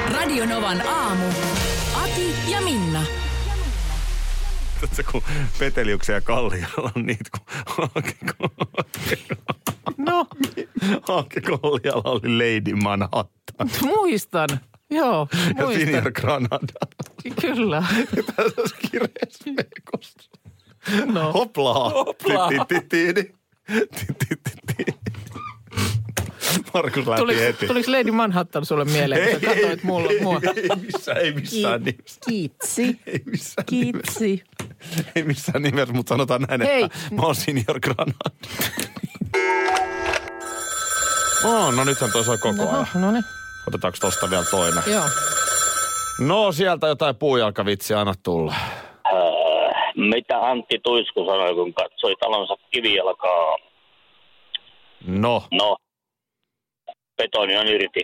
Radio-Novan aamu. Ati ja Minna. Tiedätkö, kun Peteliuksen ja Kallialla on niitä, kun No, Anke Kallialla oli Lady Manhattan. muistan. Joo, Ja muistan. Senior Granada. Kyllä. Ja tässä olisi kireessä mekossa. No. Hoplaa. Hoplaa. Markus lähti heti. Tuliko Lady Manhattan sulle mieleen, kun sä katsoit mua? Ei missään nimessä. Kiitsi. Ei missään nimessä. Kiitsi. Ei missään nimessä, mutta sanotaan näin, Hei. että mä oon Senior Granada. No nythän toi soi koko ajan. No niin, Otetaanko tosta vielä toinen? joo. No sieltä jotain puujalkavitsiä aina tulla. Mitä Antti Tuisku sanoi, kun katsoi talonsa kivijalkaa? No. No, betoni on irti.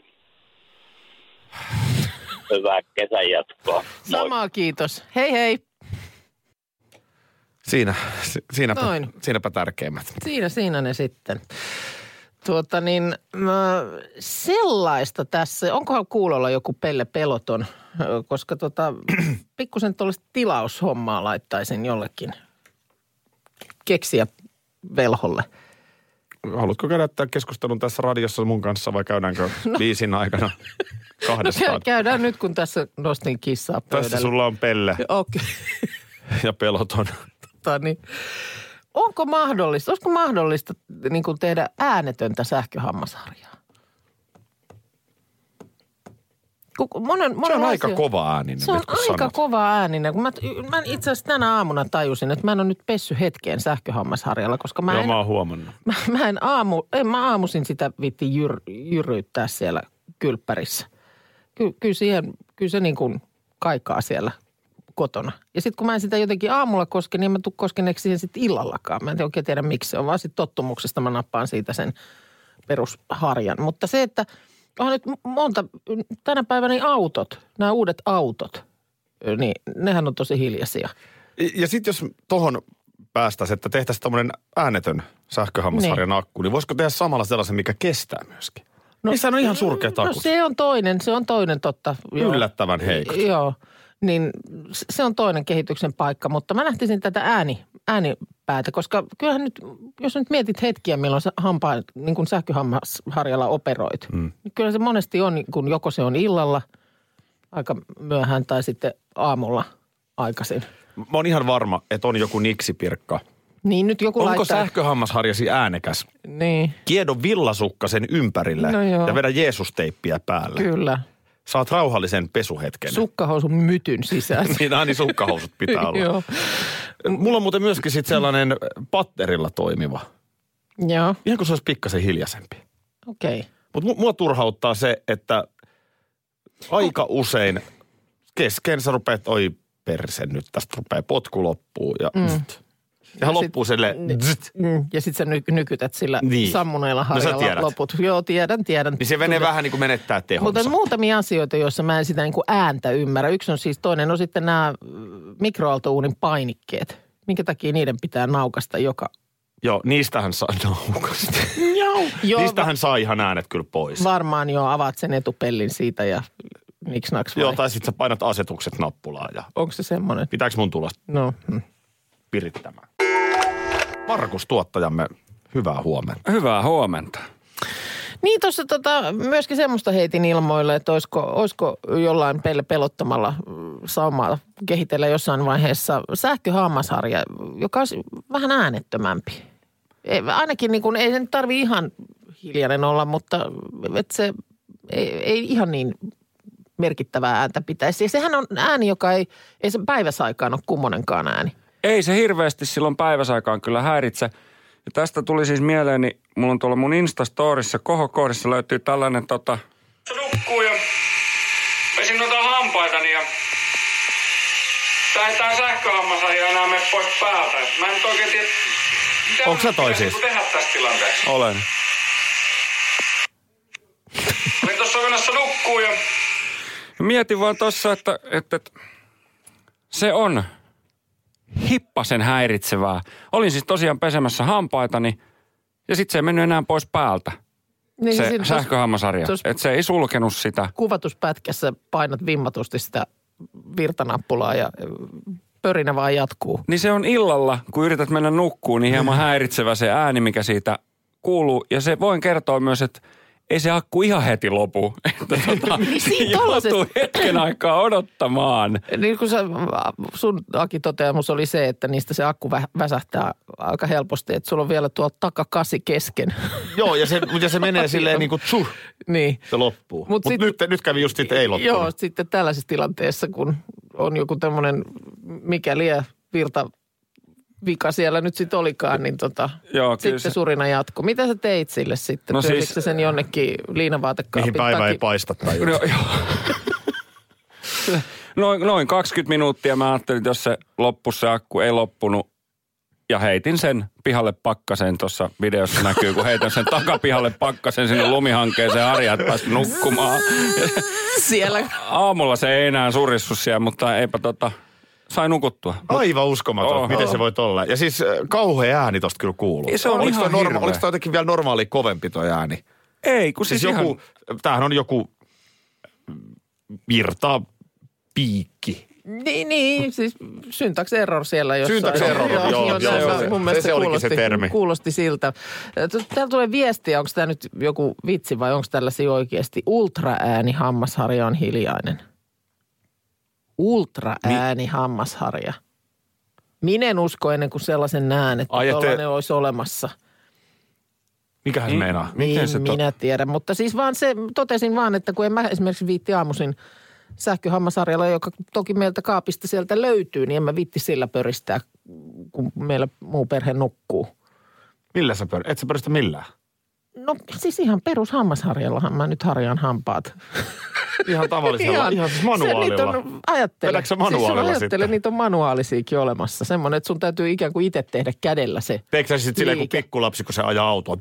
Hyvää kesän jatkoa. Moi. Samaa kiitos. Hei hei. Siinäpä tärkeimmät. Siinä ne sitten. Sellaista tässä, onkohan kuulolla joku Pelle Peloton, koska pikkusen tuollaista tilaushommaa laittaisin jollekin keksiä velholle. Haluatko käydä tämän keskustelun tässä radiossa mun kanssa vai käydäänkö biisin aikana kahdestaan? Käydään nyt, kun tässä nostin kissaa pöydälle. Tässä sulla on Pelle Okei. ja Peloton. Olisiko mahdollista niin kuin tehdä äänetöntä sähköhammasharjaa? Se on aika kova ääninen. Se on aika kova ääninen. Kun mä itse asiassa tänä aamuna tajusin, että mä en ole nyt pessy hetkeen sähköhammasharjalla, koska mä oon huomannut. Mä aamuisin sitä vitti jyryyttää siellä kylppärissä. Kyllä se niin kuin kaikaa siellä kotona. Ja sitten kun mä en sitä jotenkin aamulla koske, niin en mä tule koskeneeksi siihen sitten illallakaan. Mä en oikein tiedä miksi se on, vaan sitten tottumuksesta mä nappaan siitä sen perusharjan. Mutta se, että onhan nyt tänä päivänä niin nämä uudet autot, niin nehän on tosi hiljaisia. Ja sitten jos tohon päästäisiin, että tehtäisiin tämmöinen äänetön sähköhammasharjan akku, niin voisiko tehdä samalla sellaisen, mikä kestää myöskin? Niissä on ihan surkeat akut. No se on toinen totta. Yllättävän heikot. Joo, niin se on toinen kehityksen paikka, mutta mä lähtisin tätä äänipäätä, koska kyllähän nyt, jos nyt mietit hetkiä, milloin sä niin kuin sähköhammasharjalla operoit, niin kyllä se monesti on, kun joko se on illalla aika myöhään tai sitten aamulla aikaisin. Mä oon ihan varma, että on joku niksipirkka. Niin nyt joku Onko laittaa... sähköhammasharjasi äänekäs? Niin. Kiedo villasukka sen ympärille ja vedä Jeesus-teippiä päälle. Kyllä. Saat rauhallisen pesuhetken. Sukkahousun mytyn sisään. niin sukkahousut pitää olla. Joo. Mulla on muuten myöskin sitten sellainen patterilla toimiva. Joo. Ihan kuin se olisi pikkasen hiljaisempi. Okei. Mutta mua turhauttaa se, että aika usein kesken sä rupeat, oi perse nyt, tästä rupeaa potku loppuu ja ja loppuu silleen. Ja sit sä nykytät sillä niin. sammuneella harjalla loput. Joo, tiedän. Niin se menee vähän niin kuin menettää tehonsa. Mutta on muutamia asioita, joissa mä en sitä niin kuin ääntä ymmärrä. Yksi on siis toinen on sitten nämä mikroaaltouunin painikkeet. Minkä takia niiden pitää naukasta joka... Joo, niistähän saa naukasta. Joo. Niistähän saa ihan äänet kyllä pois. Varmaan jo avaat sen etupellin siitä ja niks-naks vai? Joo, tai sitten sä painat asetukset nappulaan. Ja... Onko se semmoinen? Pitääkö mun tulla pirittämään? Markus, tuottajamme, hyvää huomenta. Hyvää huomenta. Niin tuossa myöskin semmoista heitin ilmoille, että olisiko jollain pelottamalla saumaa kehitellä jossain vaiheessa sähköhammasharja, joka olisi vähän äänettömämpi. Ainakin niin kuin, ei se nyt tarvitse ihan hiljainen olla, mutta että se ei ihan niin merkittävää ääntä pitäisi. Ja sehän on ääni, joka ei se päiväsaikaan ole kummonenkaan ääni. Ei se hirveästi silloin päiväsaikaan kyllä häiritse. Ja tästä tuli siis mieleeni, mulla on tuolla mun Instastorissa kohokohdissa löytyy tällainen Se nukkuu ja pesin noita hampaitani ja tää sähköhammasharja enää mene pois päältä. Mä en nyt oikein tiedä, onko sä toi siis? Tehdä tässä tilanteessa. Olen. Olin tuossa venässä nukkuu ja mietin vaan tossa, että se on hippasen häiritsevää. Olin siis tosiaan pesemässä hampaitani ja sitten se ei mennyt enää pois päältä. Niin, se siinä sähköhammasharja. Että se ei sulkenut sitä. Kuvatuspätkässä painat vimmatusti sitä virtanappulaa ja pörinä vaan jatkuu. Niin se on illalla, kun yrität mennä nukkuun, niin hieman häiritsevä se ääni, mikä siitä kuuluu. Ja se voin kertoa myös, että ei se akku ihan heti lopu. Että joutuu hetken aikaa odottamaan. Niin kuin sun Aki toteamus oli se, että niistä se akku väsähtää aika helposti, että sulla on vielä tuo takakasi kesken. Joo, ja se menee silleen niin kuin tsuh, niin. se loppuu. Mutta nyt kävi just sitten ei loppunut. Joo, sitten tällaisessa tilanteessa, kun on joku tämmöinen mikäli vika siellä nyt sitten olikaan, niin joo, sitten se surina jatkuu. Mitä sä teit sille sitten? No Pyysitkö siis, sen jonnekin liinavaatekaapin mihin päivä ei paista tai Noin 20 minuuttia mä ajattelin, että jos se loppus se akku, ei loppunut. Ja heitin sen pihalle pakkaseen, tuossa videossa näkyy, kun heitän sen takapihalle pakkasen sinne lumihankkeeseen, Harja pääsi nukkumaan. Siellä. Aamulla se ei enää surissu siellä, mutta eipä sai nukuttua. Aivan uskomaton, miten se voi olla. Ja siis kauhea ääni tosta kyllä kuuluu. Se on ihan hirveä. Oliko toi jotenkin vielä normaali kovempi toi ääni? Ei, kun siis joku, ihan... Tämähän on joku virtapiikki. Niin, siis syntax error siellä jossain. Syntax error, joo. Mun mielestä se olikin se termi. Kuulosti siltä. Täällä tulee viestiä, onko tämä nyt joku vitsi vai onko tällaisia oikeasti? Ultraääni hammasharja on hiljainen. Ultraääni hammasharja. Minä en usko ennen kuin sellaisen näen, että tollainen olisi olemassa. Mikähän se meinaa? Niin, minä tiedän, mutta siis vaan se, totesin vaan, että kun en mä esimerkiksi viitti aamuisin sähköhammasharjalla, joka toki meiltä kaapista sieltä löytyy, niin en mä viitti sillä pöristää, kun meillä muu perhe nukkuu. Millä sä et sä pöristä millään? No siis ihan perushammasharjallahan mä nyt harjaan hampaat. Ihan tavallisella, ihan siis manuaalilla. Ajattele. Sä manuaalilla siis sitten? Niitä on manuaalisiakin olemassa. Semmoinen, että sun täytyy ikään kuin itse tehdä kädellä se. Teekö sä sitten silleen kuin pikkulapsi, kun se ajaa autoa?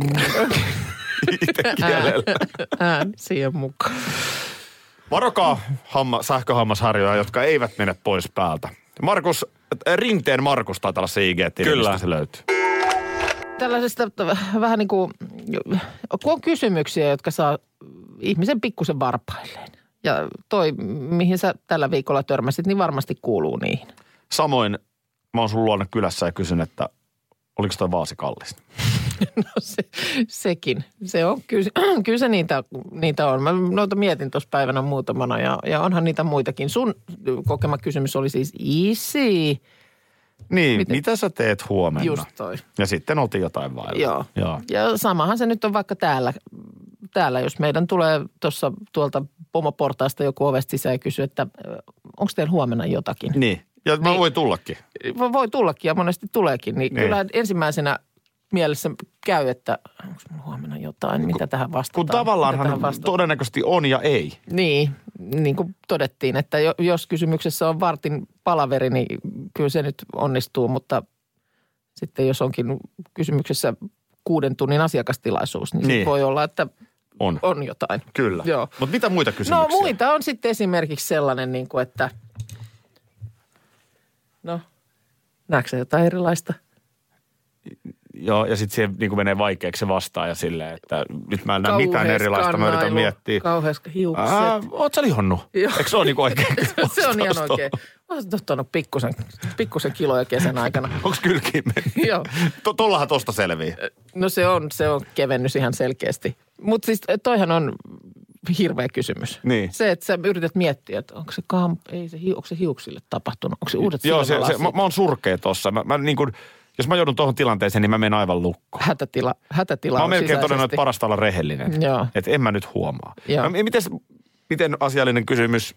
Itse kielellä. Siihen mukaan. Varokaa sähköhammasharjoja, jotka eivät mene pois päältä. Rinteen Markus taitaa olla se IG-tili, mistä se löytyy. Tällaisesta vähän niin kuin, kun on kysymyksiä, jotka saa ihmisen pikkusen varpailleen. Ja toi, mihin sä tällä viikolla törmäsit, niin varmasti kuuluu niihin. Samoin mä oon sun luona kylässä ja kysyn, että oliko toi vaasi kallis? No sekin. Se on, kyllä se niitä on. Mä noita mietin tuossa päivänä muutamana ja onhan niitä muitakin. Sun kokema kysymys oli siis easy. Niin, mitä sä teet huomenna? Just toi. Ja sitten oltiin jotain vailla. Joo. Ja samahan se nyt on vaikka täällä, jos meidän tulee tuolta pomoportaasta joku ovesta sisään ja kysyy, että onko teillä huomenna jotakin? Niin, ja mä voi tullakin. Voi tullakin ja monesti tuleekin, niin kyllä ensimmäisenä mielessä käy, että onko minulla huomenna jotain, mitä tähän vastataan. Kun tavallaanhan todennäköisesti on ja ei. Niin kuin todettiin, että jos kysymyksessä on vartin palaveri, niin kyllä se nyt onnistuu, mutta sitten jos onkin kysymyksessä 6 tunnin asiakastilaisuus, niin sit voi olla, että on jotain. Kyllä. Mutta mitä muita kysymyksiä? No muita on sitten esimerkiksi sellainen, niin kuin, että näetkö jotain erilaista? Joo, ja sitten siihen niin menee vaikeaksi se vastaan ja silleen, että nyt mä en näe mitään erilaista, mä yritän miettiä. Kauheas hiukset. Oot sä lihonnut? Joo. Eikö se ole niin oikein? Se on ihan oikein. Mä oon ottanut pikkusen kiloja kesän aikana. Onks kylkiin mennyt? Joo. Tollahan tosta selvii. No se on kevennys ihan selkeästi. Mutta siis toihan on hirveä kysymys. Niin. Se, että sä yrität miettiä, että onko se hiuksille tapahtunut, onko se uudet silmälasit? Joo, mä oon surkea tossa. Mä niin kuin, jos mä joudun tuohon tilanteeseen, niin mä menen aivan lukkoon. Hätätila mä oon on melkein todennut, että parasta olla rehellinen. Joo. Että en mä nyt huomaa. Miten asiallinen kysymys?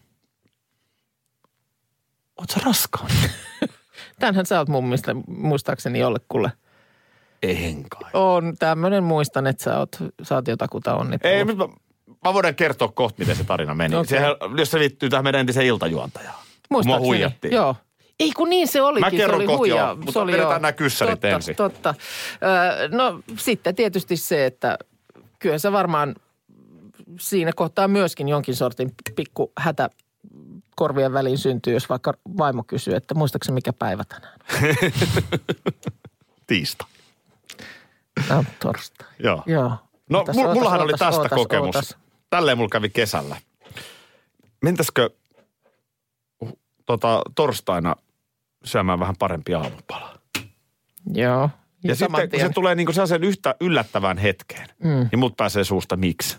Oot sä raskaan? Tänhän sä oot mun mielestä, muistaakseni jollekulle. En kai. On tämmöinen, muistan, että sä oot jotakuta onnittelua. Ei, mä voin kertoa kohta, miten se tarina meni. Okay. Jos se liittyy tähän meidän entiseen iltajuontajaan. Muistaakseni. Mua huijattiin. Joo. Ei kun niin se olikin. Mä kerron kohta joo, mutta vedetään nämä kyssärit ensin. Totta. No sitten tietysti se, että kyllä se varmaan siinä kohtaa myöskin jonkin sortin pikku hätä korvien väliin syntyy, jos vaikka vaimo kysyy, että muistaakseni mikä päivä tänään? Tiistai. Torstai. Joo. No mullahan oli tästä kokemus. Tälleen mulla kävi kesällä. Mentäisikö torstaina syömään vähän parempia aamupalaa? Joo. Ja sitten kun se tulee niinku sellaisen yhtä yllättävään hetkeen, niin mut pääsee suusta miksi.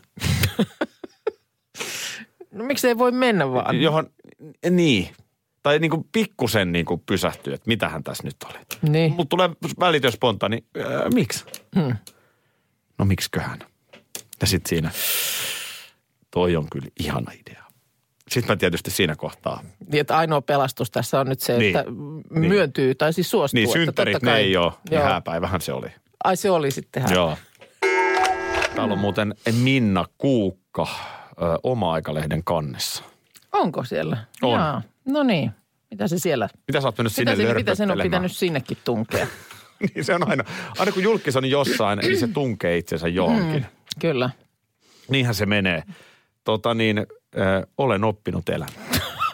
No miksi ei voi mennä vaan? Niin. Tai niinku pikkusen niinku pysähtyy, että mitähän tässä nyt oli. Niin. Mut tulee välitön spontaani, miksi? No miksiköhän? Ja sit siinä, toi on kyllä ihana idea. Sitten mä tietysti siinä kohtaa. Niin, että ainoa pelastus tässä on nyt se, että myöntyy tai siis suostuu. Niin, synttärit ne ei ole. Niin hääpäivähän se oli. Ai se oli sitten hääpäivä. Joo. Täällä on muuten Minna Kuukka Oma-aikalehden kannessa. Onko siellä? On. Jaa. No niin. Mitä se siellä? Mitä sä oot mennyt sinne lörpöttelemään? Mitä sen on pitänyt sinnekin tunkea? Niin se on aina kun julkis on jossain, niin se tunkee itsensä johonkin. Kyllä. Niinhän se menee. Olen oppinut elämään.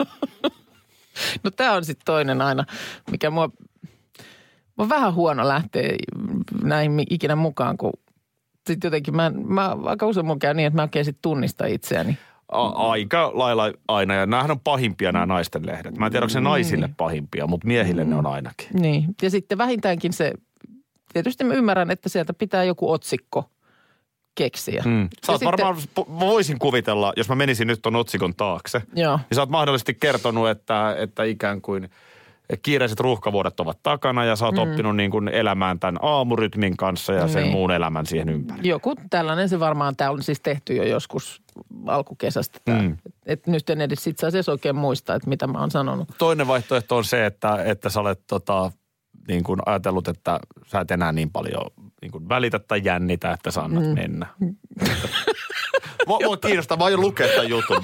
No tää on sitten toinen aina, mikä mua on vähän huono lähteä näihin ikinä mukaan, kun sitten jotenkin mä aika usein mun käy niin, että mä oikein sitten tunnistan itseäni. Aika lailla aina, ja näähän on pahimpia nämä naisten lehdet. Mä en tiedä, onko se naisille pahimpia, mutta miehille ne on ainakin. Niin, ja sitten vähintäänkin se, tietysti mä ymmärrän, että sieltä pitää joku otsikko keksiä. Sä oot varmaan, voisin kuvitella, jos mä menisin nyt ton otsikon taakse, joo. niin sä oot mahdollisesti kertonut, että ikään kuin kiireiset ruuhkavuodet ovat takana ja sä oot oppinut niin kuin elämään tämän aamurytmin kanssa ja sen muun elämän siihen ympäri. Joku tällainen se varmaan, tämä on siis tehty jo joskus alkukesästä. Että nyt en edes sit saisi oikein muistaa, että mitä mä oon sanonut. Toinen vaihtoehto on se, että sä olet niin kuin ajatellut, että sä et enää niin paljon niin kuin välitä tai jännitä, että sä annat mennä. Mua kiinnostaa, mä aion lukea tämän jutun.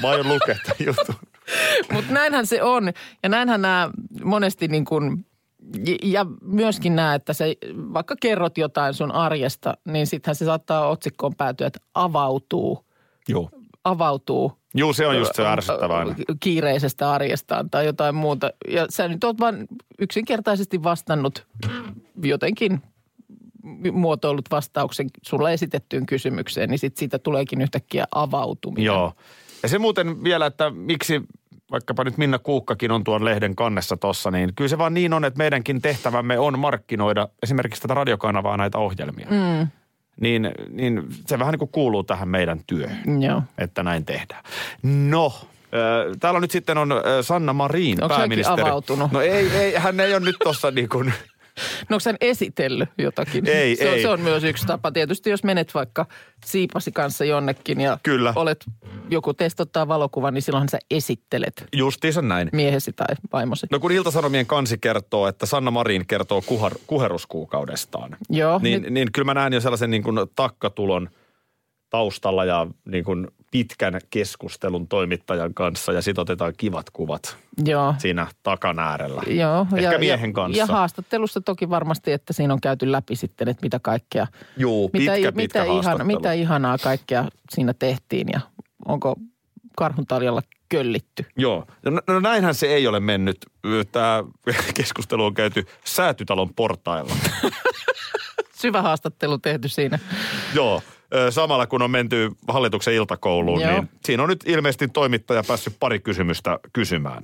Mutta näinhän se on. Ja näinhän nämä monesti niin kuin, ja myöskin nämä, että se, vaikka kerrot jotain sun arjesta, niin sittenhän se saattaa otsikkoon päätyä, että avautuu. Joo. Avautuu. Joo, se on just se ärsyttävää. Kiireisestä arjestaan tai jotain muuta. Ja sä nyt oot vaan yksinkertaisesti vastannut jotenkin muotoillut vastauksen sulla esitettyyn kysymykseen, niin sit siitä tuleekin yhtäkkiä avautuminen. Joo. Ja se muuten vielä, että miksi vaikkapa nyt Minna Kuukkakin on tuon lehden kannessa tossa, niin kyllä se vaan niin on, että meidänkin tehtävämme on markkinoida esimerkiksi tätä radiokanavaa näitä ohjelmia. Niin se vähän niin kuin kuuluu tähän meidän työhön, että näin tehdään. No, täällä nyt sitten on Sanna Marin, pääministeri. Onko hänkin avautunut? No ei, hän ei ole nyt tossa niin kuin... No onko hän esitellyt jotakin? Ei. Se on myös yksi tapa. Tietysti jos menet vaikka siipasi kanssa jonnekin ja kyllä. Joku teistä ottaa valokuvan, niin silloinhan sä esittelet. Justiinsa näin. Miehesi tai vaimosi. No kun Ilta-Sanomien kansi kertoo, että Sanna Marin kertoo kuheruskuukaudestaan. Joo. Niin kyllä mä näen jo sellaisen niin kuin takkatulon taustalla ja niin kuin pitkän keskustelun toimittajan kanssa ja sit otetaan kivat kuvat siinä takan äärellä. Joo. Ehkä miehen kanssa. Ja haastattelussa toki varmasti, että siinä on käyty läpi sitten, että mitä kaikkea. Joo, pitkä haastattelu. Mitä ihanaa kaikkea siinä tehtiin ja onko Karhuntaljalla köllitty? Joo. No näinhän se ei ole mennyt. Tämä keskustelu on käyty Säätytalon portailla. Syvä haastattelu tehty siinä. Joo. Samalla kun on menty hallituksen iltakouluun, niin siinä on nyt ilmeisesti toimittaja päässyt pari kysymystä kysymään.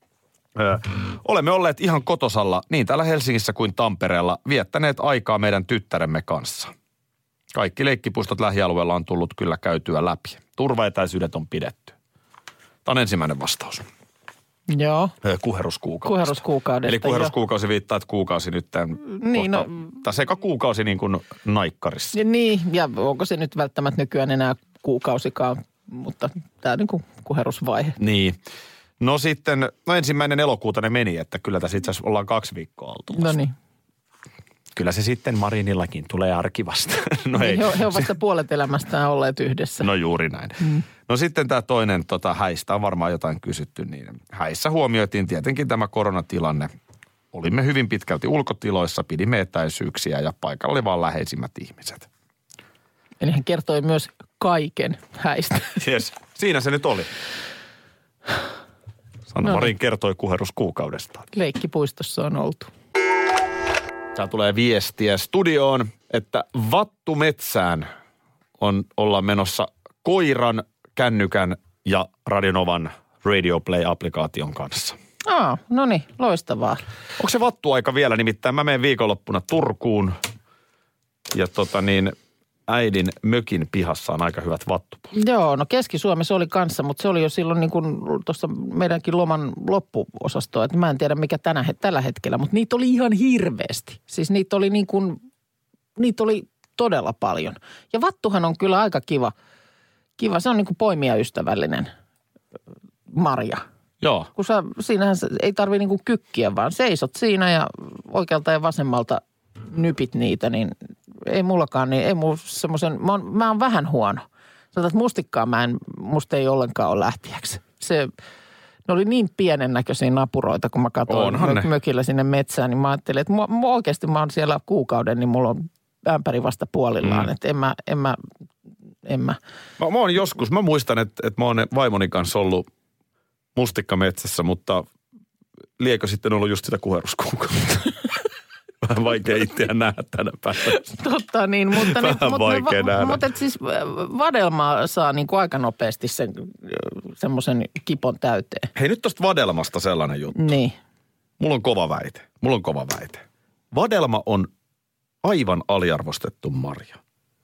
Olemme olleet ihan kotosalla niin täällä Helsingissä kuin Tampereella viettäneet aikaa meidän tyttäremme kanssa. Kaikki leikkipuistot lähialueella on tullut kyllä käytyä läpi. Turvaetäisyydet on pidetty. Tämä on ensimmäinen vastaus. Joo. Kuheruskuukaudesta. Eli kuheruskuukausi viittaa, että kuukausi nyt tai sekä kuukausi niin kuin naikkarissa. Niin, ja onko se nyt välttämättä nykyään enää kuukausikaan, mutta tämä on niin kuin kuherusvaihe. Niin. No sitten, eläkuuta elokuuta ne meni, että kyllä tässä itse asiassa ollaan 2 viikkoa oltu vasta. No niin. Kyllä se sitten Marinillakin tulee arki vasta. No ei. He on vasta puolet elämästään olleet yhdessä. No juuri näin. No sitten tämä toinen häistä on varmaan jotain kysytty. Niin häissä huomioitiin tietenkin tämä koronatilanne. Olimme hyvin pitkälti ulkotiloissa, pidimme etäisyyksiä ja paikalla oli vaan läheisimmät ihmiset. Eli hän kertoi myös kaiken häistä. Yes. Siinä se nyt oli. Sanna Marin kertoi kuheruskuukaudestaan. Leikkipuistossa on oltu. Täällä tulee viestiä studioon, että vattu metsään ollaan menossa koiran, kännykän ja Radionovan Radio Play-applikaation kanssa. No niin, loistavaa. Onko se vattuaika vielä? Nimittäin mä menen viikonloppuna Turkuun ja äidin mökin pihassa on aika hyvät vattupuut. Joo, no Keski-Suomessa oli kanssa, mutta se oli jo silloin niin kuin tuossa meidänkin loman loppuosastoa, että mä en tiedä mikä tällä hetkellä, mutta niitä oli ihan hirveästi. Siis niitä oli todella paljon. Ja vattuhan on kyllä aika kiva. Se on niin kuin poimijaystävällinen marja. Joo. Kun siinähän ei tarvitse niin kuin kykkiä, vaan seisot siinä ja oikealta ja vasemmalta nypit niitä, niin ei mullakaan, niin ei mulla semmoisen, mä oon vähän huono. Sanotaan, että mustikkaa musta ei ollenkaan ole lähtiäksi. Ne oli niin pienen näköisiä napuroita, kun mä katsoin mökillä sinne metsään, niin mä ajattelin, että oikeasti mä oon siellä kuukauden, niin mulla on ämpäri vasta puolillaan, että en mä. Mä oon joskus, mä muistan, että mä oon vaimoni kanssa ollut mustikkametsässä, mutta liekö sitten ollut just sitä kuheruskuukautta? Vähän vaikea itseä nähdä tänä päivänä. Totta niin, mutta mutta siis vadelma saa niin kuin aika nopeasti semmoisen kipon täyteen. Hei, nyt tosta vadelmasta sellainen juttu. Niin. Mulla on kova väite. Vadelma on aivan aliarvostettu marja.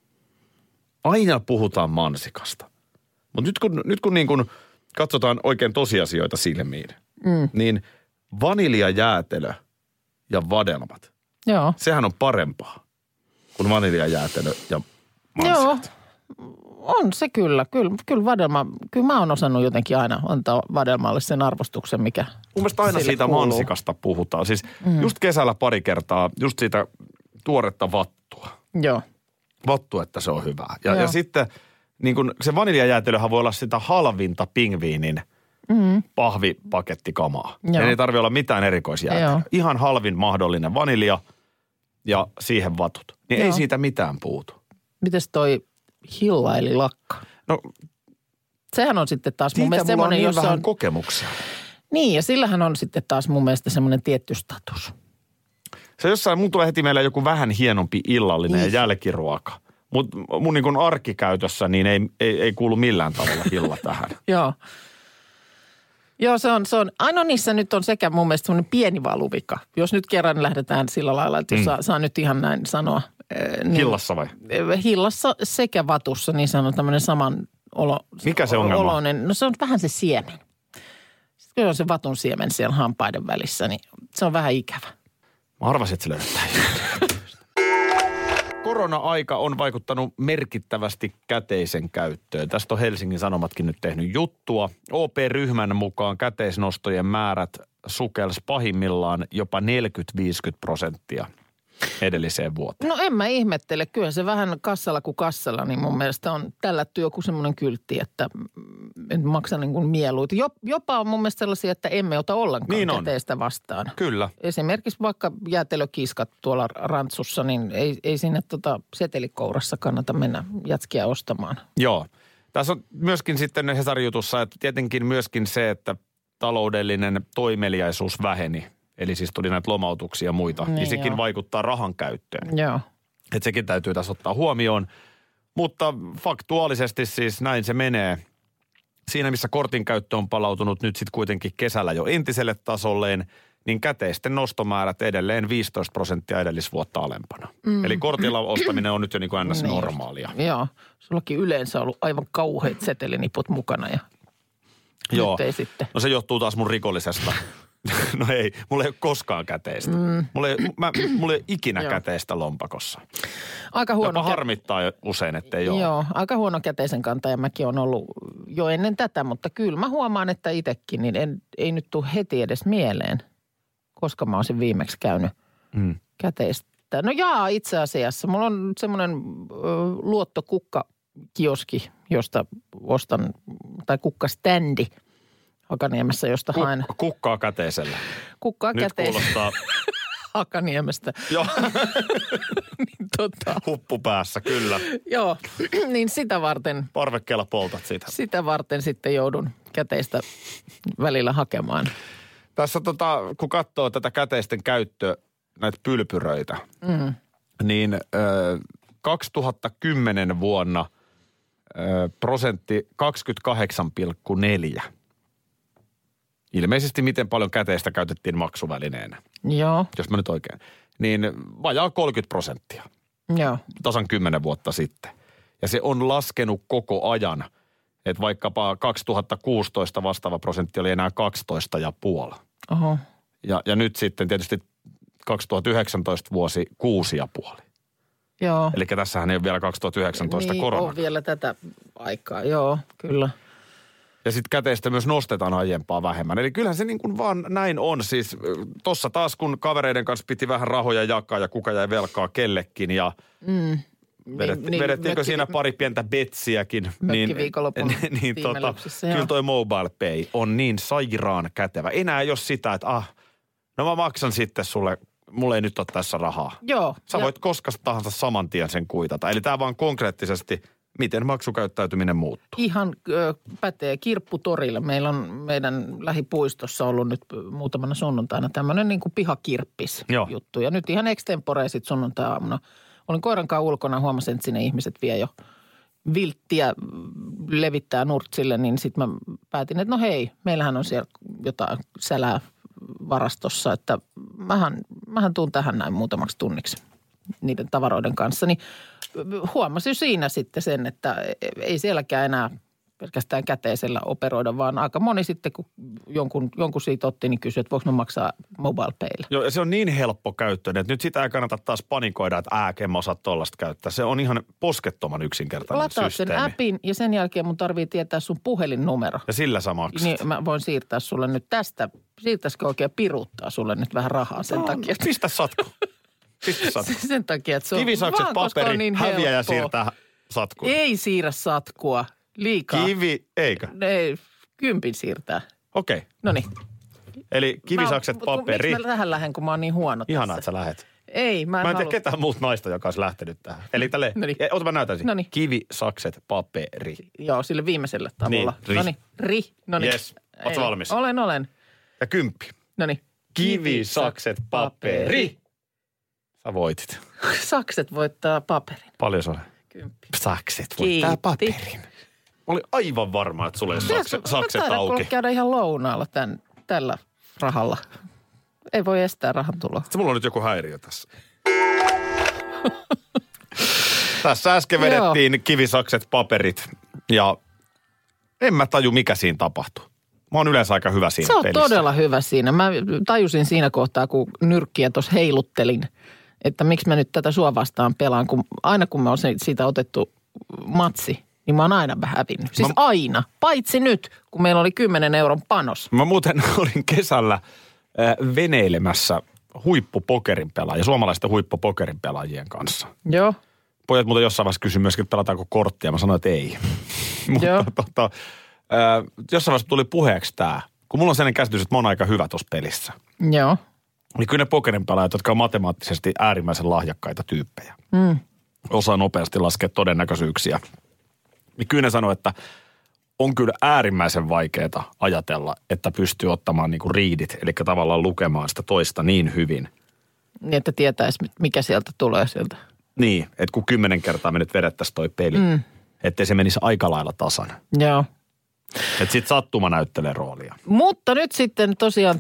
Aina puhutaan mansikasta. Mutta nyt kun niin kun katsotaan oikein tosiasioita silmiin, niin vaniljajäätelö ja vadelmat. Joo. Sehän on parempaa kuin vaniljajäätelö ja mansikat. Joo, on se kyllä. Kyllä vadelma, kyllä mä oon osannut jotenkin aina antaa vadelmalle sen arvostuksen, mikä mun mielestä aina siitä kuuluu. mansikasta puhutaan. Siis just kesällä pari kertaa, just siitä tuoretta vattua. Joo. Vattu, että se on hyvää. Ja sitten niin kun se vaniljajäätelöhän voi olla sitä halvinta pingviinin pahvipakettikamaa. Ja ei tarvitse olla mitään erikoisjäätelöä. Ihan halvin mahdollinen vanilja ja siihen vatut. Niin ei siitä mitään puutu. Mites toi hilla eli lakka? No, sehän on sitten taas mun mielestä semmoinen, niin jossa vähän on kokemuksia. Niin, ja sillähän on sitten taas mun mielestä semmoinen tietty status. Se jossain, mun tulee heti meillä joku vähän hienompi illallinen ja jälkiruoka. Mutta mun niin kuin arkikäytössä niin ei kuulu millään tavalla hilla tähän. Joo, se on. Ainoa niissä nyt on sekä mun mielestä semmoinen pieni valuvika. Jos nyt kerran lähdetään sillä lailla, että jos saa nyt ihan näin sanoa. Niin, hillassa vai? Hillassa sekä vatussa, niin se on tämmöinen saman Mikä se ongelma? oloinen. No se on vähän se siemen. Sitten kun on se vatun siemen siellä hampaiden välissä, niin se on vähän ikävä. Mä arvasin, että se löydetään. Korona-aika on vaikuttanut merkittävästi käteisen käyttöön. Tästä on Helsingin Sanomatkin nyt tehnyt juttua. OP-ryhmän mukaan käteisnostojen määrät sukelsi pahimmillaan jopa 40-50% edelliseen vuoteen. No en mä ihmettele. Kyllä se vähän kassalla kuin kassalla, niin mun mielestä on tällätty joku semmoinen kyltti, että en maksa niin kuin mieluita. Jopa on mun mielestä sellaisia, että emme ota ollenkaan niin käteistä vastaan. Kyllä. Esimerkiksi vaikka jäätelökiskat tuolla rantsussa, niin ei sinne setelikourassa kannata mennä jätskiä ostamaan. Joo. Tässä on myöskin sitten Hesarin jutussa, että tietenkin myöskin se, että taloudellinen toimeliaisuus väheni. Eli siis tuli näitä lomautuksia ja muita, niin sekin vaikuttaa rahan käyttöön. Joo. Että sekin täytyy tässä ottaa huomioon. Mutta faktuaalisesti siis näin se menee. Siinä, missä kortin käyttö on palautunut nyt sitten kuitenkin kesällä jo entiselle tasolleen, niin käteisten nostomäärät edelleen 15% edellisvuotta alempana. Eli kortilla ostaminen on nyt jo niin kuin ns. Normaalia. Joo. Sullakin yleensä ollut aivan kauheat seteliniput mukana ja Joo. Nyt ei sitten. No se johtuu taas mun rikollisesta. No ei, mulla ei ole koskaan käteistä. Mulla ei ole ikinä käteistä lompakossa. Aika huono. Jopa harmittaa usein, ettei ole. Joo, aika huono käteisen kantaja mäkin on ollut jo ennen tätä, mutta kyllä mä huomaan, että itsekin, niin ei nyt tule heti edes mieleen, koska mä olisin viimeksi käynyt käteistä. No itse asiassa. Mulla on semmoinen luottokukka-kioski, josta ostan, tai kukkaständi Hakaniemessä, josta haen. Kukkaa käteisellä. Kukkaa käteisellä. Nyt kuulostaa Hakaniemestä. Joo. Niin, Huppu päässä, kyllä. Joo, niin sitä varten. Parvekkeella poltat sitä. Sitä varten sitten joudun käteistä välillä hakemaan. Tässä kun katsoo tätä käteisten käyttöä, näitä pylpyröitä, niin 2010 vuonna prosentti 28,4. Ilmeisesti miten paljon käteistä käytettiin maksuvälineenä. Joo. Jos mä nyt oikein. Niin vajaa 30%. Joo. Tasan 10 vuotta sitten. Ja se on laskenut koko ajan. Että vaikkapa 2016 vastaava prosentti oli enää 12,5. Oho. Ja nyt sitten tietysti 2019 vuosi 6,5. Joo. Eli tässähän ei ole vielä 2019 niin, korona. on vielä tätä aikaa, joo, kyllä. Ja sitten käteistä myös nostetaan aiempaa vähemmän. Eli kyllähän se niin kuin vaan näin on. Siis tossa taas kun kavereiden kanssa piti vähän rahoja jakaa ja kuka jäi velkaa kellekin ja vedettiinkö siinä pari pientä betsiäkin. Mökkiviikonlopun niin kyllä toi mobile pay on niin sairaan kätevä. Enää ei ole sitä, että no mä maksan sitten sulle, mulla ei nyt ole tässä rahaa. Joo. Sä voit koska tahansa saman tien sen kuitata. Eli tää vaan konkreettisesti, miten maksukäyttäytyminen muuttuu. Ihan pätee Kirpputorille. Meillä on meidän lähipuistossa ollut nyt muutamana sunnuntaina tämmöinen niin kuin pihakirppis juttu. Ja nyt ihan extemporea sit sunnuntai-aamuna. Olin koiran kanssa ulkona, huomasin, että sinne ihmiset vie jo vilttiä levittää nurtsille, niin sitten mä päätin, että no hei, meillähän on siellä jotain sälää varastossa, että mähän tuun tähän näin muutamaksi tunniksi niiden tavaroiden kanssa. Niin huomasin siinä sitten sen, että ei sielläkään enää pelkästään käteisellä operoida, vaan aika moni sitten, kun jonkun siitä otti, niin kysyi, että voiko mä maksaa mobile paylla. Joo, ja se on niin helppo käyttöön, että nyt sitä ei kannata taas panikoida, että en mä osaa tollaista käyttää. Se on ihan poskettoman yksinkertainen systeemi. Lataat sen appin ja sen jälkeen mun tarvii tietää sun puhelinnumero. Ja sillä sä maksat. Niin mä voin siirtää sulle nyt tästä, siirtäisikö oikein piruuttaa sulle nyt vähän rahaa sen takia. Pistä satku. Sen takia, että se on kivisakset, paperi, niin häviä ja siirtää satkuun. Ei siirrä satkua. Liikaa. Eikö? Ei, 10 siirtää. Okei. Okay. Noniin. Eli kivisakset, paperi. Miksi mä tähän lähden, kun mä oon niin huono tässä? Ihanaa, että sä lähet. Ei, mä en tiedä ketään muuta naista, joka olisi lähtenyt tähän. Eli tälleen. Ota mä näytän siinä. Kivisakset, paperi. Joo, sille viimeiselle tavulla. Niin, ri. Noniin. Jes, ootko valmis? Olen. Ja 10. Noniin. Kivisakset, paperi. Sä voitit. Sakset voittaa paperin. Paljon se on? 10. Sakset voittaa paperin. Mä olin aivan varma, että sulla ei sakset auki. Käydä ihan lounaalla tällä rahalla. Ei voi estää rahan tuloa. Sitten mulla on nyt joku häiriö tässä. Tässä äsken vedettiin kivisakset, paperit ja en mä taju mikä siinä tapahtui. Mä oon yleensä aika hyvä siinä pelissä. Se on todella hyvä siinä. Mä tajusin siinä kohtaa, kun nyrkkiä tuossa heiluttelin, että miksi mä nyt tätä sua vastaan pelaan. Aina kun me on siitä otettu matsi, niin mä oon aina vähän hävinnyt. Siis aina. Paitsi nyt, kun meillä oli 10 euron panos. Mä muuten olin kesällä veneilemässä huippupokerin pelaajia, suomalaisten huippupokerin pelaajien kanssa. Joo. Pojat muuten jossain vaiheessa kysyi myöskin, että pelataanko korttia. Mä sanoin, että ei. Mutta jossain vaiheessa tuli puheeksi tää. Kun mulla on sellainen käsitys, että mä oon aika hyvä tuossa pelissä. Joo. Niin kyllä ne pokerin pelaajat, jotka on matemaattisesti äärimmäisen lahjakkaita tyyppejä. Osaa nopeasti laskea todennäköisyyksiä. Niin kyllä ne sanoo, että on kyllä äärimmäisen vaikeaa ajatella, että pystyy ottamaan niinku riidit, eli tavallaan lukemaan sitä toista niin hyvin. Niin, että tietäisi, mikä sieltä tulee sieltä. Niin, että kun 10 kertaa me nyt vedettäisiin toi peli, ettei se menisi aika lailla tasan. Joo. Että sit sattuma näyttelee roolia. Mutta nyt sitten tosiaan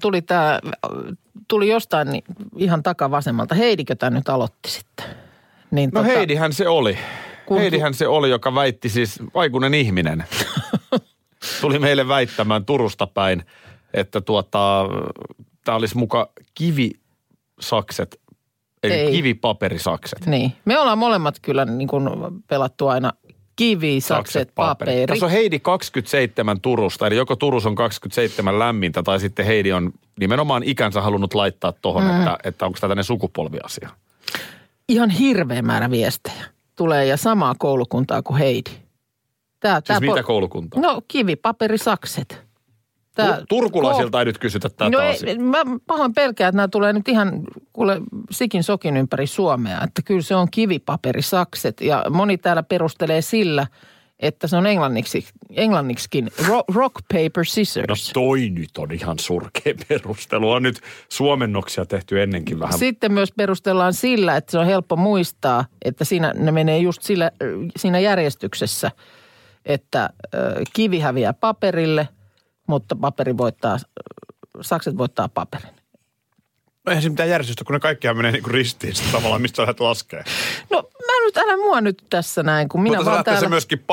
tuli jostain niin ihan takavasemmalta. Heidikö tämä nyt aloitti sitten? Niin no Heidihän se oli. Heidihän se oli, joka väitti siis, aikuinen ihminen. Tuli meille väittämään Turusta päin, että tämä olisi muka kivisakset, eli kivipaperisakset. Niin. Me ollaan molemmat kyllä niin kuin pelattu aina kivisakset, paperi. Tässä on Heidi 27 Turusta, eli joko Turus on 27 lämmintä, tai sitten Heidi on nimenomaan ikänsä halunnut laittaa tuohon, että onko tämä tämmöinen sukupolviasia. Ihan hirveä määrä viestejä tulee ja samaa koulukuntaa kuin Heidi. Mitä koulukuntaa? No kivipaperisakset. Turkulaisilta ei nyt kysytä tätä asiaa. Mä pahoin pelkään, että nämä tulee nyt ihan sikin sokin ympäri Suomea. Että kyllä se on kivipaperisakset ja moni täällä perustelee sillä, että se on englanniksikin rock, paper, scissors. No toi nyt on ihan surkea perustelu. On nyt suomennoksia tehty ennenkin vähän. Sitten myös perustellaan sillä, että se on helppo muistaa, että ne menee just siinä järjestyksessä. että kivi häviää paperille, mutta sakset voittaa paperin. Eihän se mitään järjestystä, kun ne kaikkihan menee niin kuin ristiin tavallaan, mistä sä lähdet laskee. No älä mua nyt tässä näin, kun minä mutta vaan täällä... se myöskin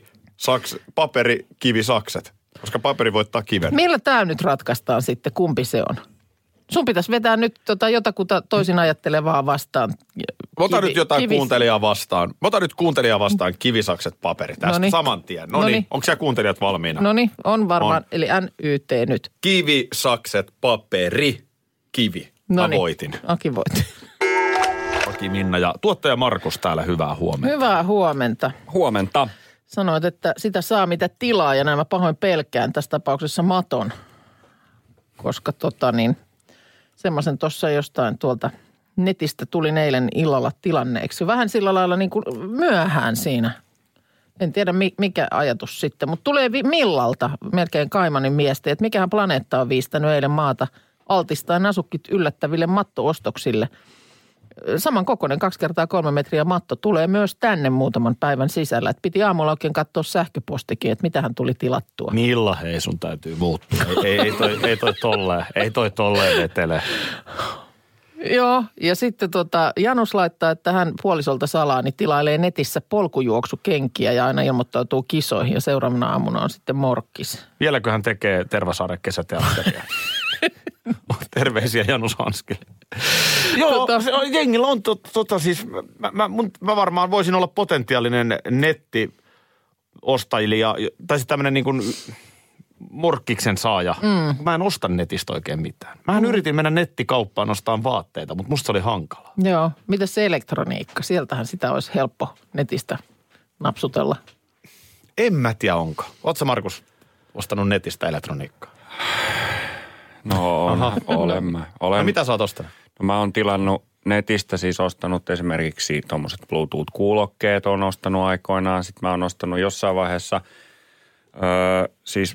paperi, kivi, sakset, koska paperi voittaa kiven. Millä tämä nyt ratkaistaan sitten, kumpi se on? Sun pitäisi vetää nyt jotakuta toisin ajattelevaa vastaan. Ota nyt jotain kuuntelijaa vastaan. Ota nyt kuuntelijaa vastaan kivisakset, paperi tästä Noniin. Saman tien. Noniin, onko siellä kuuntelijat valmiina? Noniin, on varmaan. On. Eli NYT nyt. Kivisakset, paperi, kivi. Noniin. Mä voitin. Aki voitin. Aki Minna ja tuottaja Markus täällä, hyvää huomenta. Hyvää huomenta. Huomenta. Sanoit, että sitä saa mitä tilaa ja näin mä pahoin pelkään tässä tapauksessa maton. Koska semmoisen tuossa jostain tuolta netistä tuli eilen illalla tilanneeksi. Vähän sillä lailla niin kuin myöhään siinä. En tiedä mikä ajatus sitten, mutta tulee Millalta melkein Kaimanin miestä, että mikähän planeetta on viistänyt eilen maata altistaen asukit yllättäville mattoostoksille. Saman kokoinen 2x3 metriä matto tulee myös tänne muutaman päivän sisällä. Et piti aamulla oikein katsoa sähköpostikin, että mitähän tuli tilattua. Milla, hei sun täytyy muuttua. Ei toi tolleen vetele. Joo, ja sitten Janus laittaa, että hän puolisolta salaa, niin tilailee netissä polkujuoksukenkiä ja aina ilmoittautuu kisoihin ja seuraavana aamuna on sitten morkkis. Vieläkö hän tekee Tervasaaren kesäteatteria? Terveisiä Janus Hanskille. Joo, jengillä on siis, mä varmaan voisin olla potentiaalinen nettiostajilija, tai sitten tämmöinen niin kuin morkkiksen saaja. Mä en osta netistä oikein mitään. Mähän yritin mennä nettikauppaan ostamaan vaatteita, mutta musta se oli hankalaa. Joo, mitäs se elektroniikka? Sieltähän sitä olisi helppo netistä napsutella. En mä tiedä onko. Ootko Markus ostanut netistä elektroniikkaa? No olen mä. No mitä sä oot ostanut? No mä oon tilannut netistä, siis ostanut esimerkiksi tommoset Bluetooth-kuulokkeet on ostanut aikoinaan. Sitten mä oon ostanut jossain vaiheessa siis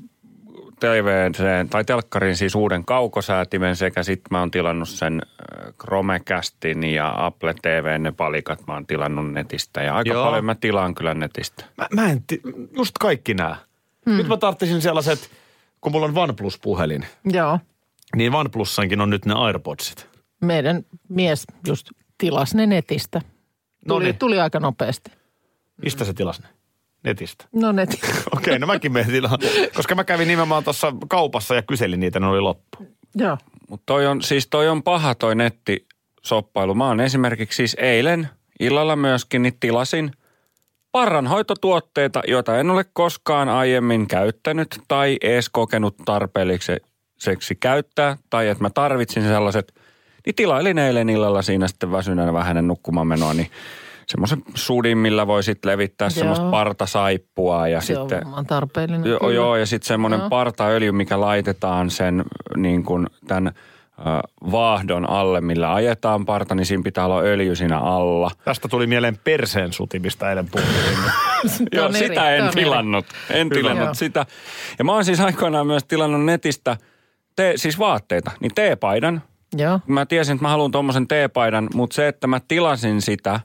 telkkarin siis uuden kaukosäätimen sekä sitten mä oon tilannut sen Chromecastin ja Apple TV, ne palikat mä oon tilannut netistä ja aika paljon mä tilaan kyllä netistä. Mä en just kaikki nää. Nyt mä tarttisin sellaiset, kun mulla on OnePlus-puhelin. Joo. Niin OnePlussankin on nyt ne AirPodsit. Meidän mies just tilasi ne netistä. Tuli aika nopeasti. Mistä se tilasi ne? Netistä? No netistä. Okei, no mäkin menen tilaan. Koska mä kävin nimenomaan tuossa kaupassa ja kyselin niitä, ne oli loppu. Joo. Mutta toi on paha toi nettisoppailu. Mä oon esimerkiksi siis eilen illalla myöskin niin tilasin parranhoitotuotteita, joita en ole koskaan aiemmin käyttänyt tai edes kokenut tarpeelliseksi käyttää, tai että mä tarvitsin sellaiset, niin tilailin eilen illalla siinä sitten väsyneenä vähän ennen nukkumaan menoa, niin semmoisen sudin, millä voi sitten levittää semmoista partasaippua ja se sitten... on tarpeellinen. Joo, ja sitten semmoinen partaöljy, mikä laitetaan sen niin kuin tämän vaahdon alle, millä ajetaan parta, niin siinä pitää olla öljy siinä alla. Tästä tuli mieleen perseen suti, mistä eilen puhuttiin. Joo, sitä en tilannut. En tilannut sitä. Ja mä oon siis aikoinaan myös tilannut netistä siis vaatteita, niin teepaidan. Joo. Mä tiesin, että mä haluan tommosen teepaidan, mutta se, että mä tilasin sitä,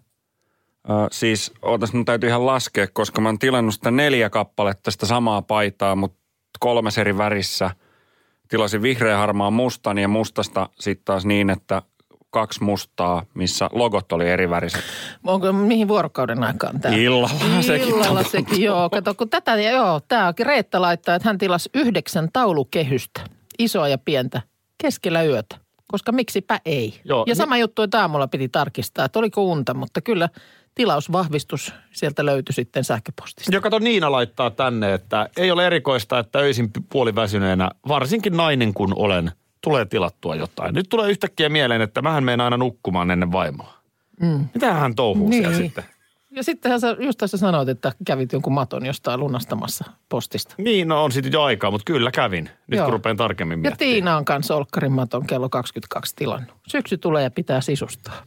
siis mun täytyy ihan laskea, koska mä oon tilannut sitä 4 kappaletta sitä samaa paitaa, mutta 3 eri värissä. Tilasin vihreä, harmaa, mustan ja mustasta sitten taas niin, että 2 mustaa, missä logot oli eri väriset. Onko mihin vuorokauden aikaan tämä? Illalla sekin, joo. Kato, kun tämä onkin Reetta laittaa, että hän tilasi 9 taulukehystä, isoa ja pientä, keskellä yötä. Koska miksipä ei. Joo, ja sama juttu, että aamulla piti tarkistaa, että oliko unta, mutta kyllä tilausvahvistus sieltä löytyi sitten sähköpostista. Joo, kato, Niina laittaa tänne, että ei ole erikoista, että öisin puoliväsyneenä, varsinkin nainen kun olen, tulee tilattua jotain. Nyt tulee yhtäkkiä mieleen, että mähän menen aina nukkumaan ennen vaimoa. Mitähän hän touhuu siellä sitten? Ja sittenhän sä just tässä sanoit, että kävit jonkun maton jostain lunastamassa postista. Niin, no on sitten jo aikaa, mutta kyllä kävin. Nyt kun rupean tarkemmin miettimään. Ja Tiina on kanssa olkkarin maton kello 22 tilannut. Syksy tulee ja pitää sisustaa.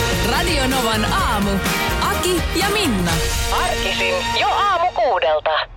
Radio Novan aamu. Aki ja Minna. Arkisin jo aamu 6.